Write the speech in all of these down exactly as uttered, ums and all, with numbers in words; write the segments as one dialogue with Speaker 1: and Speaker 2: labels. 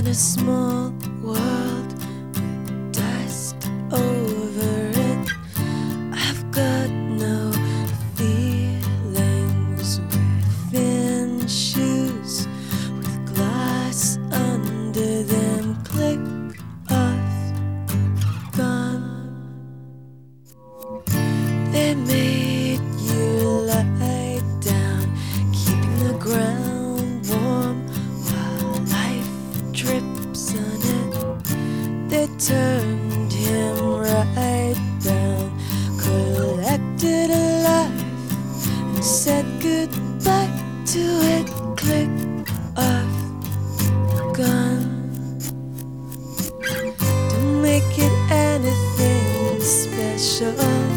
Speaker 1: in a small world with dust over it. I've got no feelings within shoes with glass under them. Click off, gone. They made you lie down, keeping the ground warm while life drips on it. They turned him right down, collected a life and said goodbye to it. Click off, gone. Don't make it anything special,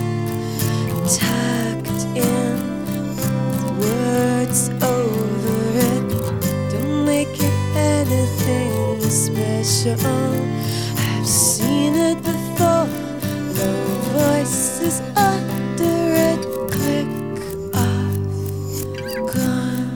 Speaker 1: tucked in with words over it. Don't make it anything special. I've seen it before, low voices under it. Click off, gone.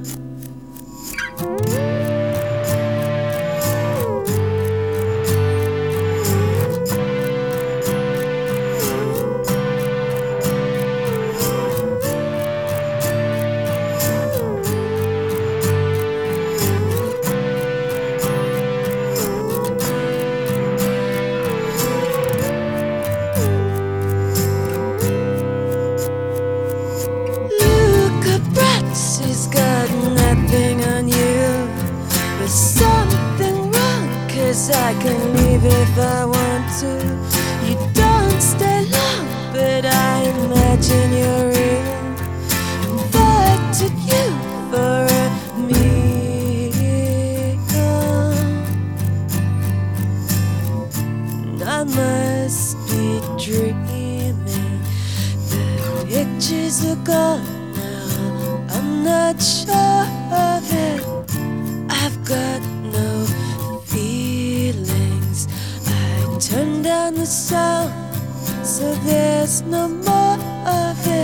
Speaker 1: She's got nothing on you. There's something wrong, 'cause I can leave if I want to. You don't stay long, but I imagine you're real. Invited you for a meal, and I must be dreaming. The pictures are gone, I'm not sure of it. I've got no feelings. I turned down the sound, so there's no more of it.